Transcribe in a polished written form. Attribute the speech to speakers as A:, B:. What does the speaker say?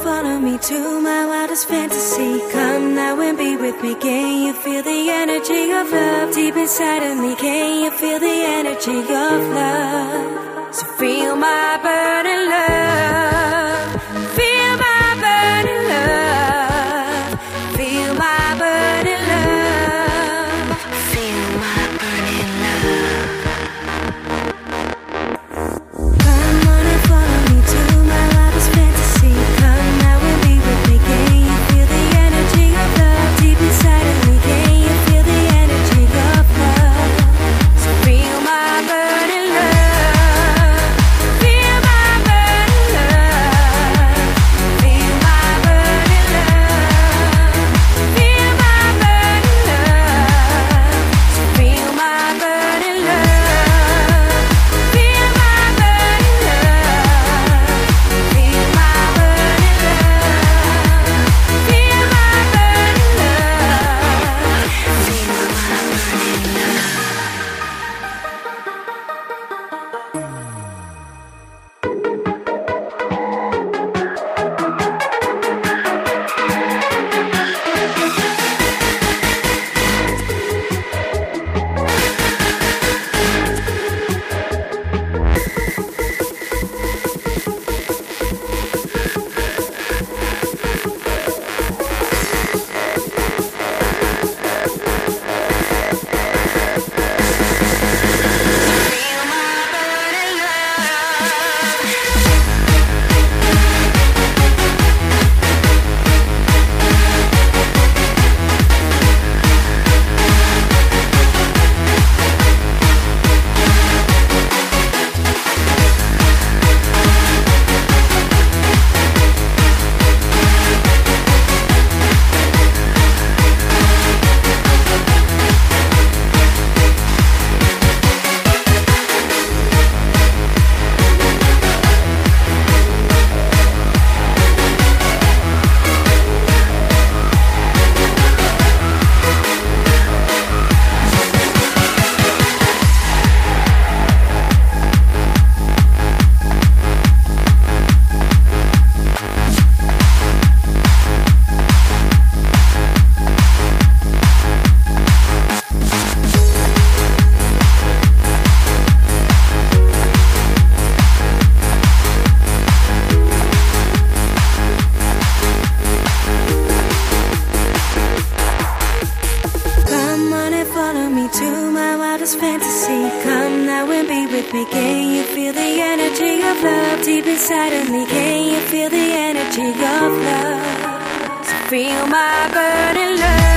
A: follow me to my wildest fantasy? Come now and be with me. Can you feel the energy of love deep inside of me? Can you feel the energy of love? So feel my burning love. Feel my burning love. Feel my burning love. Feel my burning love. Come on and follow me to my wildest fantasy. Come now and be with me. Can you feel the energy of love deep inside of me? Can you feel the energy of love? So feel my burning love. Feel my burning love. Feel my burning love. Feel my burning love. So feel my burning love. Feel my burning love. Feel my burning love. Feel my burning love. Feel my burning love. Come on and follow me to my wildest fantasy. Come now and be with me. Can you feel the energy of love deep inside of me? Can you feel the energy of love? So feel my burning love.